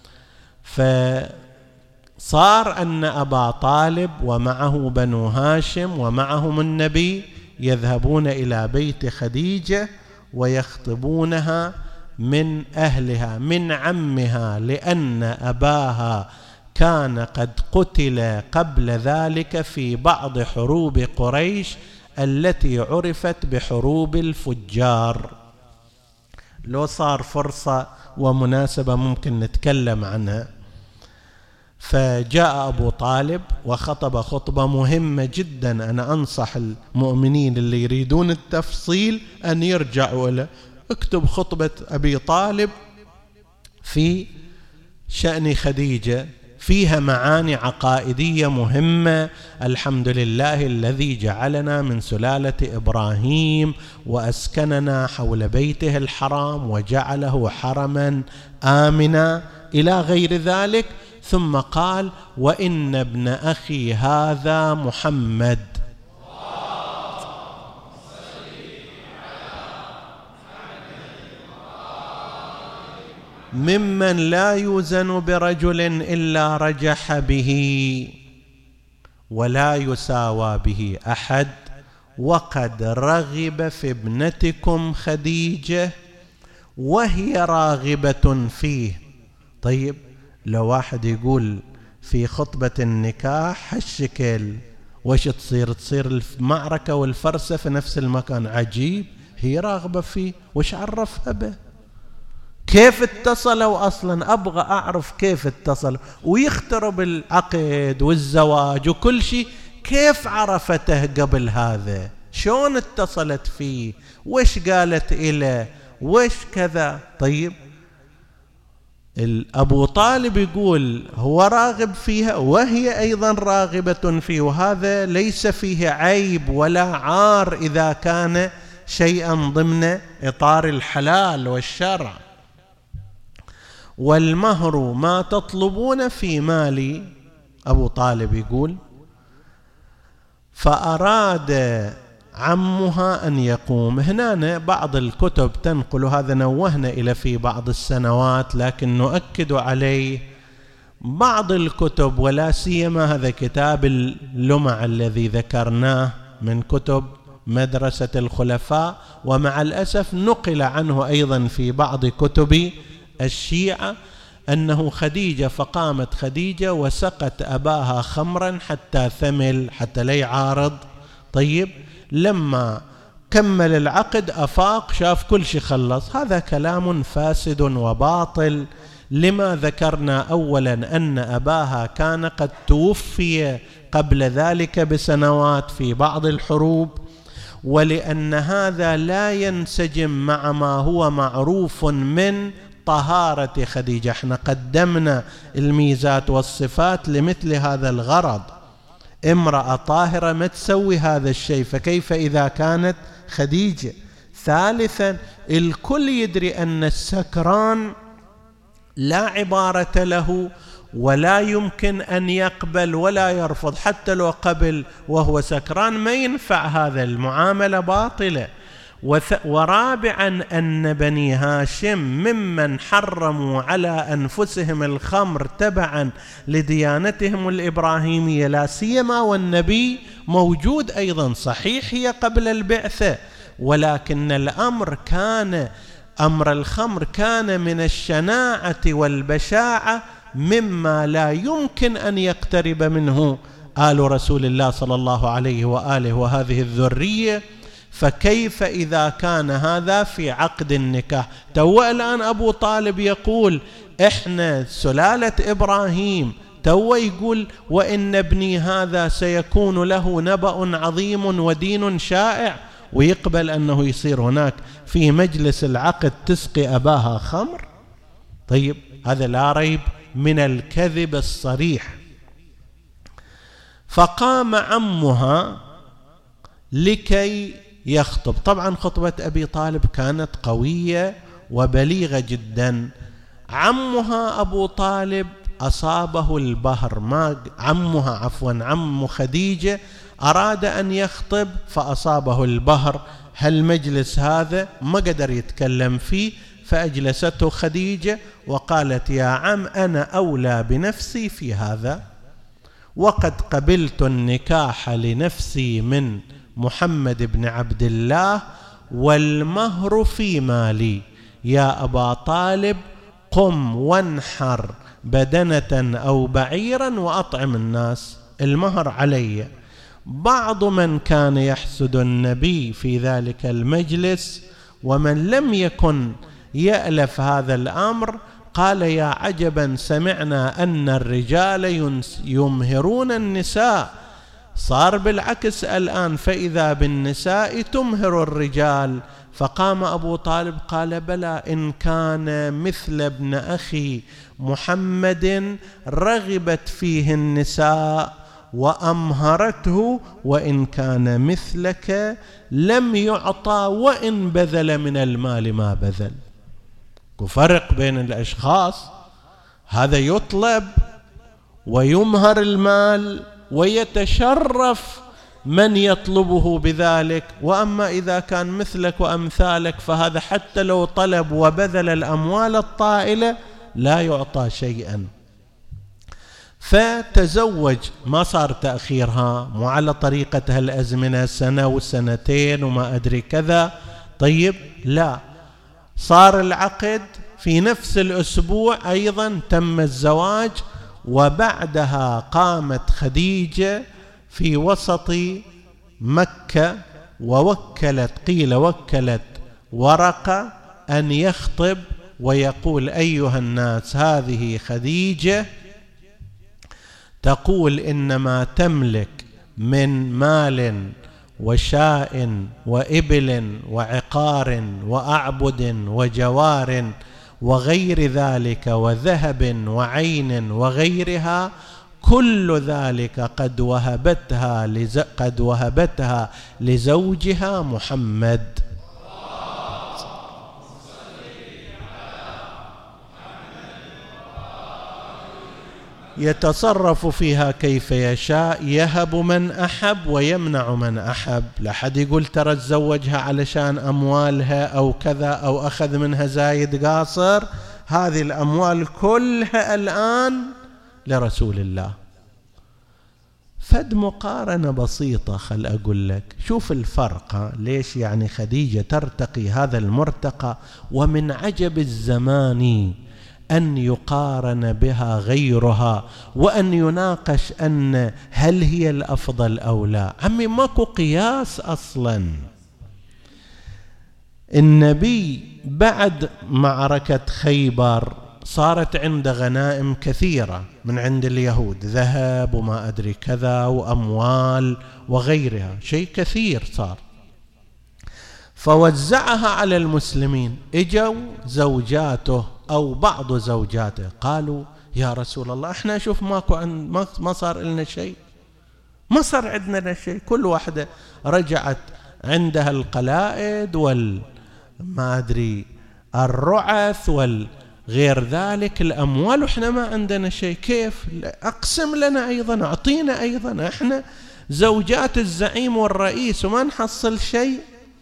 فصار أن أبا طالب ومعه بنو هاشم ومعهم النبي يذهبون إلى بيت خديجة ويخطبونها من أهلها، من عمها، لأن أباها كان قد قتل قبل ذلك في بعض حروب قريش التي عرفت بحروب الفجار. لو صار فرصة ومناسبة ممكن نتكلم عنها. فجاء أبو طالب وخطب خطبة مهمة جدا، أنا أنصح المؤمنين اللي يريدون التفصيل أن يرجعوا له. اكتب خطبة أبي طالب في شأن خديجة، فيها معاني عقائدية مهمة. الحمد لله الذي جعلنا من سلالة إبراهيم وأسكننا حول بيته الحرام وجعله حرما آمنا إلى غير ذلك. ثم قال وإن ابن أخي هذا محمد ممن لا يوزن برجل إلا رجح به ولا يساوى به أحد، وقد رغب في ابنتكم خديجة وهي راغبة فيه. طيب لو واحد يقول في خطبة النكاح هالشكل وش تصير المعركة والفرسة في نفس المكان، عجيب، هي راغبة فيه، وش عرفها به؟ كيف اتصلوا أصلا؟ أبغى أعرف كيف اتصلوا، ويخترب العقد والزواج وكل شيء، كيف عرفته قبل هذا؟ شلون اتصلت فيه؟ وش قالت إليه؟ وش كذا؟ طيب أبو طالب يقول هو راغب فيها وهي أيضا راغبة فيه، وهذا ليس فيه عيب ولا عار إذا كان شيئا ضمن إطار الحلال والشرع. والمهر ما تطلبون في مالي، أبو طالب يقول. فأراد عمها أن يقوم. هنا بعض الكتب تنقل هذا، نوهنا إلى في بعض السنوات لكن نؤكد عليه، بعض الكتب ولا سيما هذا كتاب اللمع الذي ذكرناه من كتب مدرسة الخلفاء، ومع الأسف نقل عنه أيضا في بعض كتب الشيعة أنه خديجة، فقامت خديجة وسقت أباها خمرا حتى ثمل حتى لا يعارض. طيب لما كمل العقد أفاق شاف كل شيء خلص. هذا كلام فاسد وباطل. لما ذكرنا أولا أن أباها كان قد توفي قبل ذلك بسنوات في بعض الحروب، ولأن هذا لا ينسجم مع ما هو معروف من طهارة خديجة. احنا قدمنا الميزات والصفات لمثل هذا الغرض. امرأة طاهرة ما تسوي هذا الشيء، فكيف إذا كانت خديجة؟ ثالثا الكل يدري أن السكران لا عبارة له ولا يمكن أن يقبل ولا يرفض، حتى لو قبل وهو سكران ما ينفع، هذا المعاملة باطلة. ورابعا أن بني هاشم ممن حرموا على أنفسهم الخمر تبعا لديانتهم الإبراهيمية، لا سيما والنبي موجود أيضا. صحيح هي قبل البعثة، ولكن أمر الخمر كان من الشناعة والبشاعة مما لا يمكن أن يقترب منه آل رسول الله صلى الله عليه وآله وهذه الذرية. فكيف إذا كان هذا في عقد النكاح؟ الآن أبو طالب يقول إحنا سلالة إبراهيم، يقول وإن ابني هذا سيكون له نبأ عظيم ودين شائع، ويقبل أنه يصير هناك في مجلس العقد تسقي أباها خمر. طيب هذا لا ريب من الكذب الصريح. فقام عمها لكي يخطب. طبعا خطبة أبي طالب كانت قوية وبليغة جدا. عمها أبو طالب أصابه البهر، عم خديجة أراد أن يخطب فأصابه البهر. هالمجلس هذا ما قدر يتكلم فيه، فأجلسته خديجة وقالت يا عم أنا أولى بنفسي في هذا، وقد قبلت النكاح لنفسي من محمد بن عبد الله، والمهر في مالي. يا أبا طالب قم وانحر بدنة أو بعيرا وأطعم الناس، المهر علي. بعض من كان يحسد النبي في ذلك المجلس ومن لم يكن يألف هذا الأمر قال يا عجبا سمعنا أن الرجال يمهرون النساء، صار بالعكس الآن، فإذا بالنساء تمهر الرجال. فقام أبو طالب قال بلى، إن كان مثل ابن أخي محمد رغبت فيه النساء وأمهرته، وإن كان مثلك لم يعطى وإن بذل من المال ما بذل. فرق بين الأشخاص، هذا يطلب ويمهر المال ويتشرف من يطلبه بذلك، وأما إذا كان مثلك وأمثالك فهذا حتى لو طلب وبذل الأموال الطائلة لا يعطى شيئا. فتزوج، ما صار تأخيرها، مو على طريقة هالأزمنة سنة وسنتين وما أدري كذا. طيب لا، صار العقد في نفس الأسبوع أيضا تم الزواج. وبعدها قامت خديجة في وسط مكة وكلت ورقة أن يخطب ويقول أيها الناس هذه خديجة تقول إنما تملك من مال وشاء وإبل وعقار وأعبد وجوار وغير ذلك وذهب وعين وغيرها، كل ذلك قد وهبتها لزوجها محمد. يتصرف فيها كيف يشاء، يهب من أحب ويمنع من أحب. لا حد يقول ترى تزوجها علشان أموالها أو كذا أو أخذ منها زايد قاصر. هذه الأموال كلها الآن لرسول الله. فد مقارنة بسيطة خل أقول لك، شوف الفرق. ليش يعني خديجة ترتقي هذا المرتقى؟ ومن عجب الزمان أن يقارن بها غيرها وأن يناقش أن هل هي الأفضل أو لا. عمي ماكو قياس أصلا. النبي بعد معركة خيبر صارت عنده غنائم كثيرة من عند اليهود، ذهب وما أدري كذا وأموال وغيرها، شيء كثير صار، فوزعها على المسلمين. اجوا زوجاته أو بعض زوجاته قالوا يا رسول الله احنا شوف ما صار لنا شيء، ما صار عندنا شيء، كل واحدة رجعت عندها القلائد ما أدري الرعث غير ذلك الأموال، وإحنا ما عندنا شيء، كيف؟ أقسم لنا أيضا، أعطينا أيضا، إحنا زوجات الزعيم والرئيس وما نحصل شيء.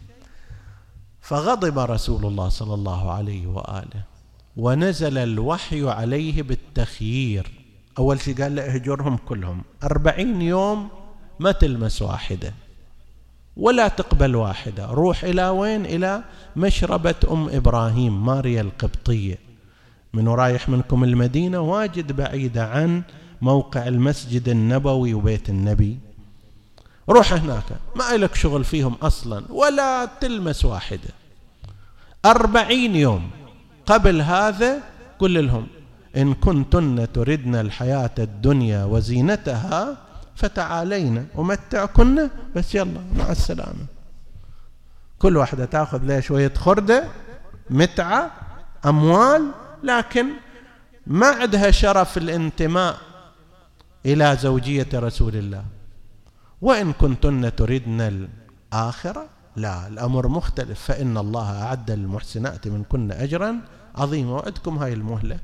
فغضب رسول الله صلى الله عليه وآله، ونزل الوحي عليه بالتخيير. أول شيء قال له اهجرهم كلهم 40 يوم، ما تلمس واحدة ولا تقبل واحدة، روح إلى وين؟ إلى مشربة إبراهيم ماريا القبطية، من رايح منكم المدينة واجد بعيدة عن موقع المسجد النبوي وبيت النبي، روح هناك، ما لك شغل فيهم أصلا ولا تلمس واحدة. 40 يوم. قبل هذا قل لهم إن كنتن تردن الحياة الدنيا وزينتها فتعالينا أمتعكن، بس يلا مع السلامة. كل واحدة تأخذ لها شوية خردة، متعة، أموال، لكن ما عندها شرف الانتماء إلى زوجية رسول الله. وإن كنتن تردن الآخرة لا، الأمر مختلف، فإن الله أعد للمحسنات منكن أجرا عظيما، وعدكم هاي المهلة.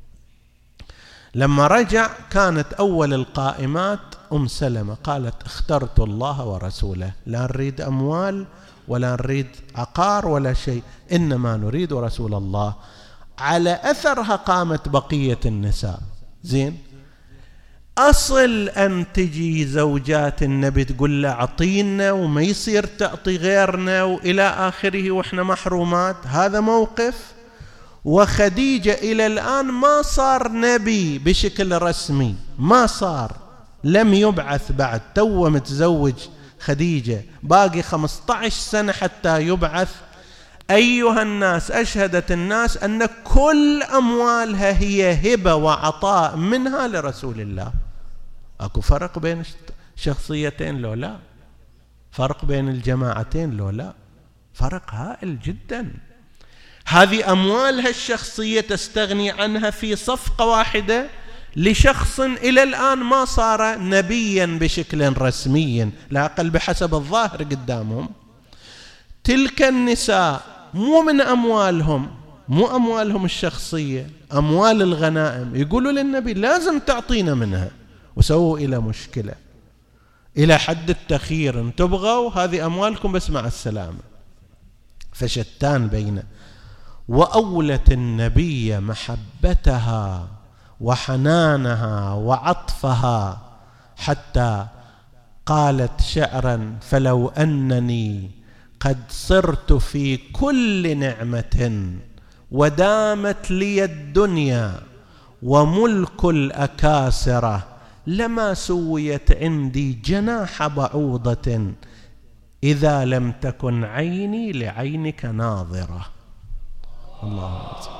لما رجع كانت أول القائمات سلمة، قالت اخترت الله ورسوله، لا نريد أموال ولا نريد عقار ولا شيء، إنما نريد رسول الله. على أثرها قامت بقية النساء. زين، أصل أن تجي زوجات النبي تقول له أعطينا وما يصير تعطي غيرنا وإلى آخره وإحنا محرومات، هذا موقف. وخديجة إلى الآن ما صار نبي بشكل رسمي، ما صار، لم يبعث بعد، تو متزوج خديجة، باقي 15 سنة حتى يبعث. أيها الناس، أشهدت الناس أن كل أموالها هي هبة وعطاء منها لرسول الله. أكو فرق بين الشخصيتين لو لا؟ فرق بين الجماعتين لو لا؟ فرق هائل جدا. هذه أموالها الشخصية تستغني عنها في صفقة واحدة لشخص إلى الآن ما صار نبيا بشكل رسمي، لا أقل بحسب الظاهر قدامهم. تلك النساء مو من أموالهم، مو أموالهم الشخصية، أموال الغنائم، يقولوا للنبي لازم تعطينا منها، وسووا إلى مشكلة إلى حد التخيير، ان تبغوا هذه أموالكم بس مع السلامة. فشتان بينه. وأولت النبي محبتها وحنانها وعطفها، حتى قالت شعرا فلو أنني قد صرت في كل نعمة ودامت لي الدنيا وملك الأكاسرة لما سويت عندي جناح بعوضة إذا لم تكن عيني لعينك ناظرة. الله أكبر.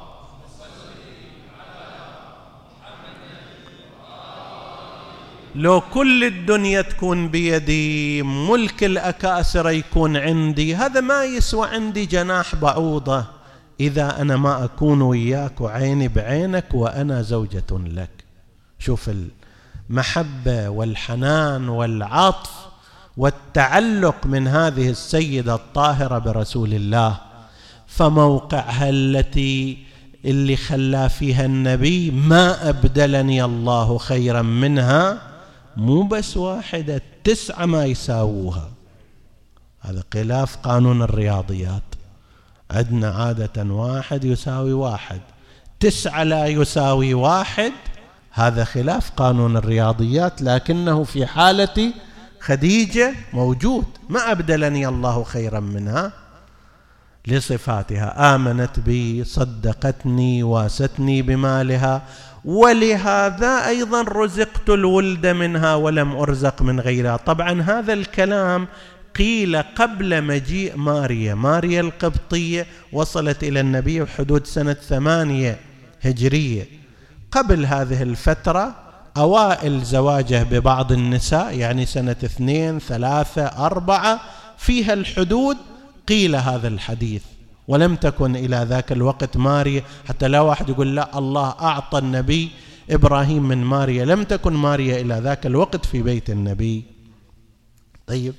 لو كل الدنيا تكون بيدي، ملك الأكاسرة يكون عندي، هذا ما يسوى عندي جناح بعوضة إذا أنا ما أكون وياك وعيني بعينك وأنا زوجة لك. شوف المحبة والحنان والعطف والتعلق من هذه السيدة الطاهرة برسول الله. فموقعها اللي خلى فيها النبي ما أبدلني الله خيرا منها، مو بس واحدة، 9 ما يساووها. هذا خلاف قانون الرياضيات، عندنا عادة 1 يساوي 1، 9 لا يساوي 1، هذا خلاف قانون الرياضيات، لكنه في حالة خديجة موجود، ما أبدلني الله خيرا منها لصفاتها، آمنت بي، صدقتني، واستني بمالها، ولهذا أيضا رزقت الولد منها ولم أرزق من غيرها. طبعا هذا الكلام قيل قبل مجيء ماريا القبطية، وصلت إلى النبي بحدود سنة 8 هجرية. قبل هذه الفترة أوائل زواجه ببعض النساء، يعني سنة 2 3 4 فيها الحدود، قيل هذا الحديث. ولم تكن إلى ذاك الوقت ماريا، حتى لا واحد يقول لا الله أعطى النبي إبراهيم من ماريا، لم تكن ماريا إلى ذاك الوقت في بيت النبي. طيب،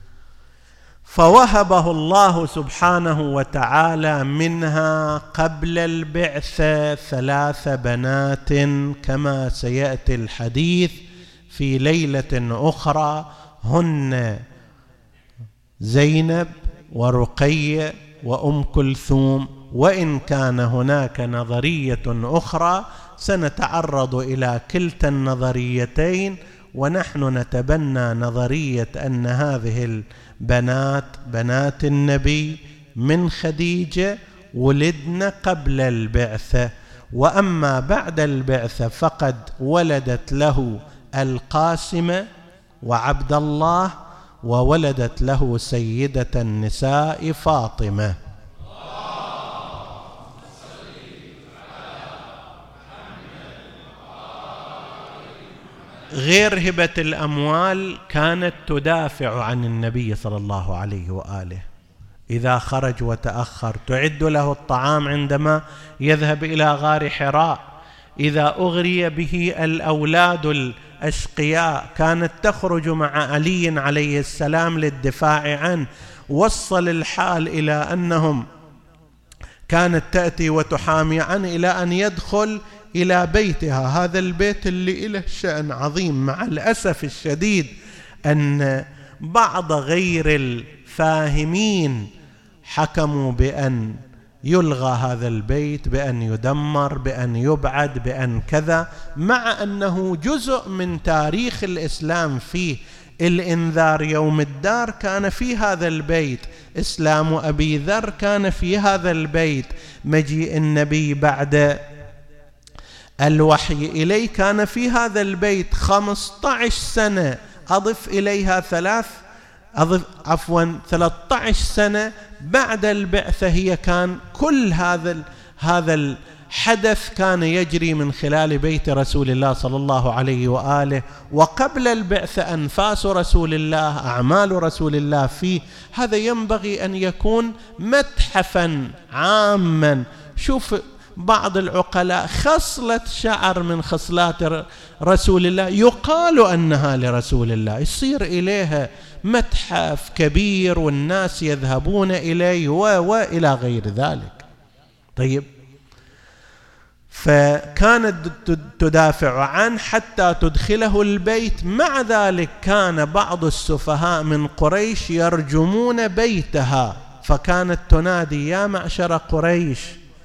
فوهبه الله سبحانه وتعالى منها قبل البعثة 3 بنات، كما سيأتي الحديث في ليلة أخرى، هن زينب ورقية وأم كلثوم. وإن كان هناك نظرية أخرى سنتعرض إلى كلتا النظريتين، ونحن نتبنى نظرية أن هذه البنات بنات النبي من خديجة ولدن قبل البعثة، وأما بعد البعثة فقد ولدت له القاسم وعبد الله، وولدت له سيدة النساء فاطمة. غير هبة الأموال كانت تدافع عن النبي صلى الله عليه وآله، إذا خرج وتأخر تعد له الطعام عندما يذهب إلى غار حراء، إذا أغري به الأولاد الأشقياء كانت تخرج مع علي عليه السلام للدفاع عنه. وصل الحال إلى أنهم كانت تأتي وتحامي عنه إلى أن يدخل إلى بيتها، هذا البيت اللي له شأن عظيم. مع الأسف الشديد أن بعض غير الفاهمين حكموا بأن يلغى هذا البيت، بأن يدمر، بأن يبعد، بأن كذا، مع أنه جزء من تاريخ الإسلام. فيه الإنذار يوم الدار كان في هذا البيت، إسلام أبي ذر كان في هذا البيت، مجيء النبي بعد الوحي إليه كان في هذا البيت. 15 سنة أضف إليها 13 سنة بعد البعثة، هي كان كل هذا الحدث كان يجري من خلال بيت رسول الله صلى الله عليه وآله. وقبل البعثة أنفاس رسول الله، أعمال رسول الله فيه، هذا ينبغي أن يكون متحفا عاما. شوف بعض العقلاء خصلة شعر من خصلات رسول الله يقال أنها لرسول الله، يصير إليها متحف كبير والناس يذهبون إليه وإلى غير ذلك. طيب، فكانت تدافع عنه حتى تدخله البيت. مع ذلك كان بعض السفهاء من قريش يرجمون بيتها، فكانت تنادي يا معشر قريش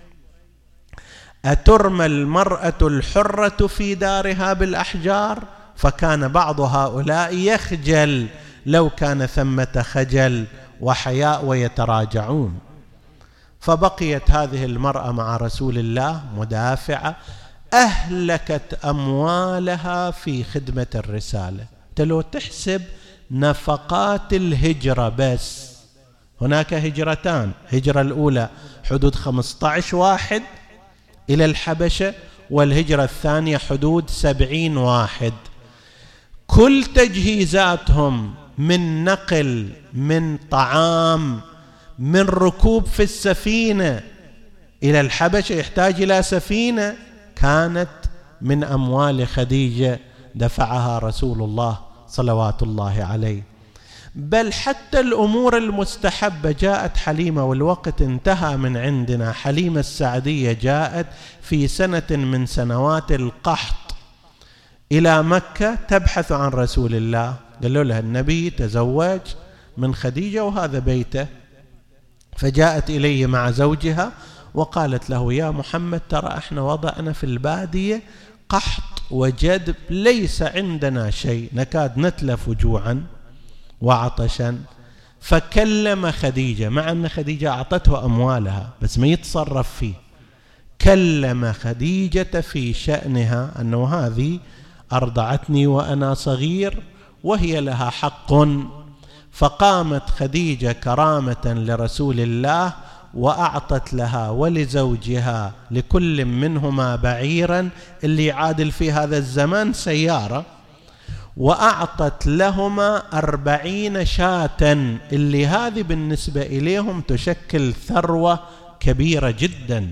أترمى المرأة الحرة في دارها بالأحجار؟ فكان بعض هؤلاء يخجل لو كان ثمة خجل وحياء ويتراجعون. فبقيت هذه المرأة مع رسول الله مدافعة، أهلكت أموالها في خدمة الرسالة. لو تحسب نفقات الهجرة بس، هناك هجرتان، هجرة الأولى حدود 15 واحد إلى الحبشة، والهجرة الثانية حدود 70 واحد. كل تجهيزاتهم من نقل، من طعام، من ركوب في السفينة إلى الحبشة يحتاج إلى سفينة، كانت من أموال خديجة دفعها رسول الله صلوات الله عليه. بل حتى الأمور المستحبة جاءت حليمة، والوقت انتهى من عندنا. حليمة السعدية جاءت في سنة من سنوات القحط إلى مكة تبحث عن رسول الله، قالوا لها النبي تزوج من خديجة وهذا بيته، فجاءت إليه مع زوجها وقالت له يا محمد ترى احنا وضعنا في البادية قحط وجدب، ليس عندنا شيء، نكاد نتلف جوعا وعطشا. فكلم خديجة، مع أن خديجة أعطته أموالها بس ما يتصرف فيه. كلم خديجة في شأنها أنه هذه أرضعتني وأنا صغير وهي لها حق. فقامت خديجة كرامة لرسول الله وأعطت لها ولزوجها لكل منهما بعيرا، اللي يعادل في هذا الزمان سيارة، وأعطت لهما 40 شاة، اللي هذه بالنسبة إليهم تشكل ثروة كبيرة جدا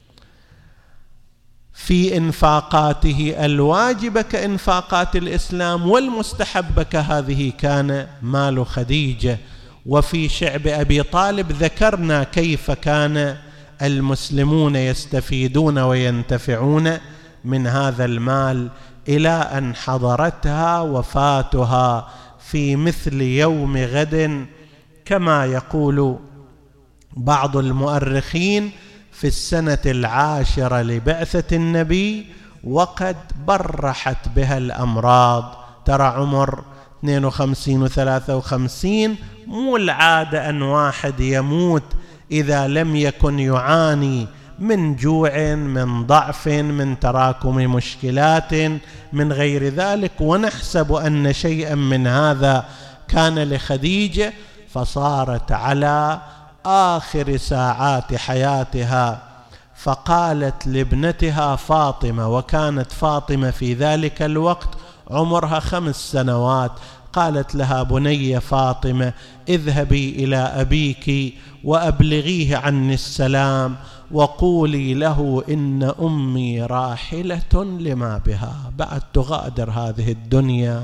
في إنفاقاته الواجبة كإنفاقات الإسلام، والمستحبة كهذه كان مال خديجة. وفي شعب أبي طالب ذكرنا كيف كان المسلمون يستفيدون وينتفعون من هذا المال، إلى أن حضرتها وفاتها في مثل يوم غد، كما يقول بعض المؤرخين في السنة 10 لبعثة النبي، وقد برحت بها الأمراض. ترى عمر 52 و53، مو العادة أن واحد يموت إذا لم يكن يعاني من جوع، من ضعف، من تراكم مشكلات، من غير ذلك. ونحسب أن شيئا من هذا كان لخديجة، فصارت على آخر ساعات حياتها فقالت لابنتها فاطمة، وكانت فاطمة في ذلك الوقت عمرها 5 سنوات، قالت لها: بني فاطمة، اذهبي إلى أبيك وأبلغيه عني السلام، وقولي له إن أمي راحلة لما بها، بعد تغادر هذه الدنيا،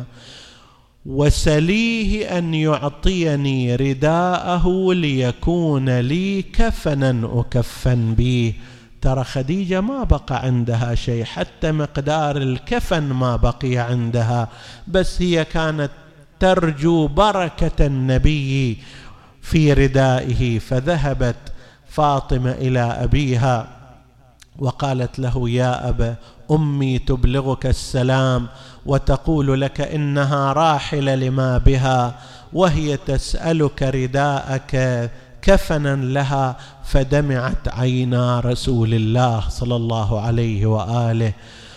وسليه أن يعطيني رداءه ليكون لي كفنا أكفن به. ترى خديجة ما بقى عندها شيء، حتى مقدار الكفن ما بقي عندها، بس هي كانت ترجو بركة النبي في ردائه. فذهبت فاطمة إلى أبيها وقالت له: يا أبا، أمي تبلغك السلام وتقول لك إنها راحلة لما بها، وهي تسألك رداءك كفنا لها. فدمعت عينا رسول الله صلى الله عليه وآله،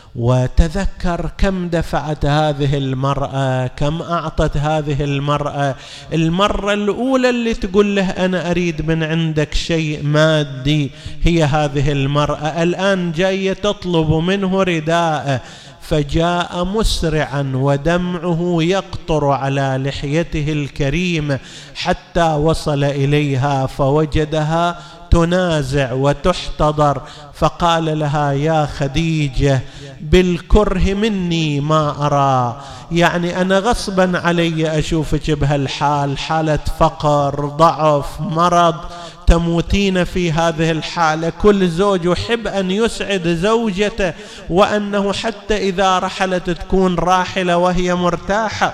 وتذكر كم دفعت هذه المرأة، كم أعطت هذه المرأة. المرة الأولى اللي تقول له أنا أريد من عندك شيء مادي هي هذه المرأة، الآن جاية تطلب منه رداءه. فجاء مسرعا ودمعه يقطر على لحيته الكريمة حتى وصل إليها، فوجدها تنازع وتحتضر، فقال لها: يا خديجة، بالكره مني ما أرى، يعني أنا غصبا علي أشوفك بهالحال، حالة فقر، ضعف، مرض، تموتين في هذه الحالة. كل زوج يحب أن يسعد زوجته، وأنه حتى إذا رحلت تكون راحلة وهي مرتاحة.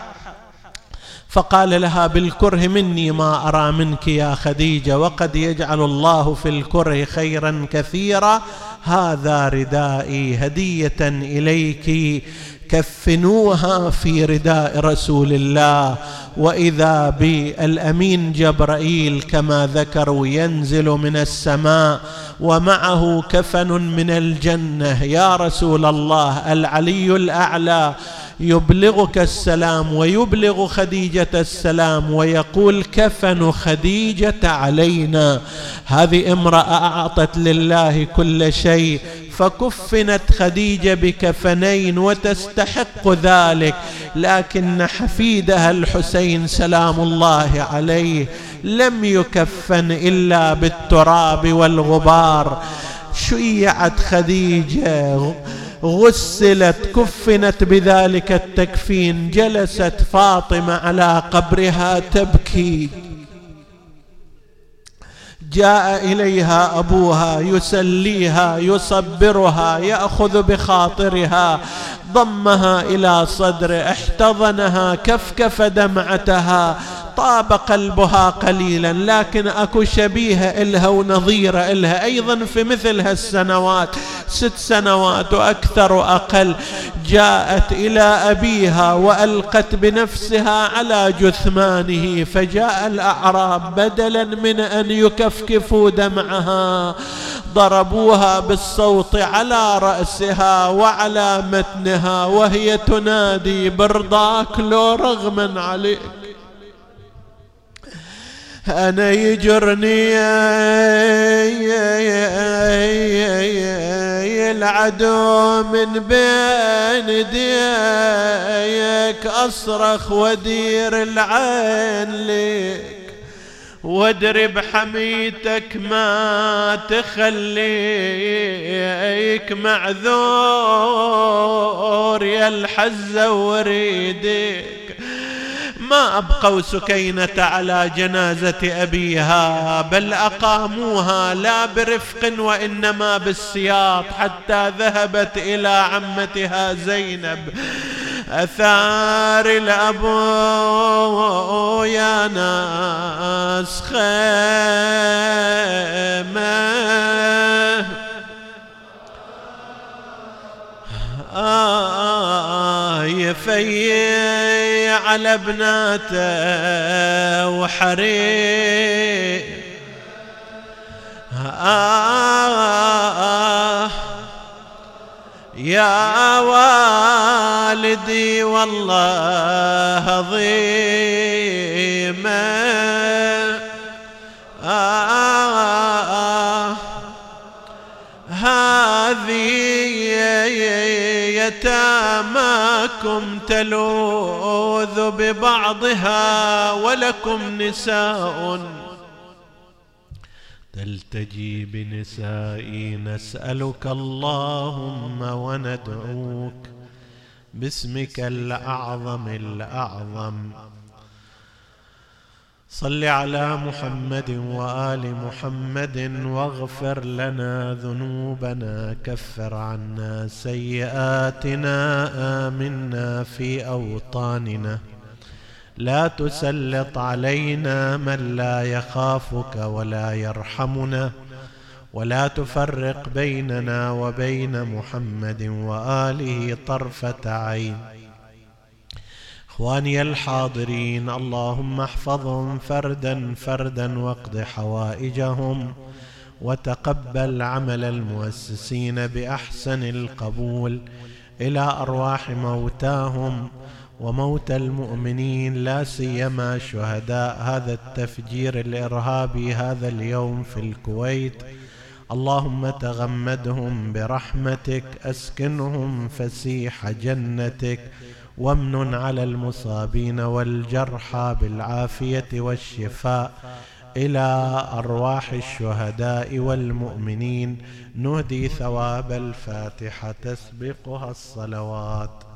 فقال لها: بالكره مني ما أرى منك يا خديجة، وقد يجعل الله في الكره خيرا كثيرا، هذا ردائي هدية إليك، كفنوها في رداء رسول الله. وإذا بالأمين جبرائيل كما ذكروا ينزل من السماء ومعه كفن من الجنة: يا رسول الله، العلي الأعلى يبلغك السلام ويبلغ خديجة السلام، ويقول: كفن خديجة علينا. هذه امرأة أعطت لله كل شيء، فكفنت خديجة بكفنين وتستحق ذلك، لكن حفيدها الحسين سلام الله عليه لم يكفن إلا بالتراب والغبار. شيعت خديجة، غسلت، كفنت بذلك التكفين. جلست فاطمة على قبرها تبكي. جاء إليها أبوها يسليها، يصبرها، يأخذ بخاطرها، ضمها إلى صدره، احتضنها، كفكف دمعتها، طاب قلبها قليلا، لكن أكو شبيهة إلها ونظيرة إلها أيضا في مثل هالسنوات، 6 سنوات وأكثر وأقل، جاءت إلى أبيها وألقت بنفسها على جثمانه، فجاء الأعراب بدلا من أن يكفكفوا دمعها ضربوها بالصوت على رأسها وعلى متنها وهي تنادي برضاك لو رغما عليك. أنا يجرني العدو من بين يديك، أصرخ ودير العين لك، وادري بحميتك ما تخليك معذور يا الحزة وريدك. ما أبقوا سكينة على جنازة أبيها، بل أقاموها لا برفق وإنما بالسياط، حتى ذهبت إلى عمتها زينب. أثار الأبو يا ناس خيمة، يفيع على بناته وحريم، يا والدي والله ظيمة، هذه يتاماكم تلوذ ببعضها ولكم نساء تلتجي بنسائي، نسألك اللهم وندعوك باسمك الأعظم الأعظم. صل على محمد وآل محمد واغفر لنا ذنوبنا، كفر عنا سيئاتنا، آمنا في أوطاننا، لا تسلط علينا من لا يخافك ولا يرحمنا، ولا تفرق بيننا وبين محمد وآله طرفة عين. إخواني الحاضرين، اللهم احفظهم فردا فردا واقض حوائجهم، وتقبل عمل المؤسسين بأحسن القبول، إلى أرواح موتاهم وموتى المؤمنين، لا سيما شهداء هذا التفجير الإرهابي هذا اليوم في الكويت. اللهم تغمدهم برحمتك، أسكنهم فسيح جنتك، وامنن على المصابين والجرحى بالعافية والشفاء، إلى أرواح الشهداء والمؤمنين نهدي ثواب الفاتحة تسبقها الصلوات.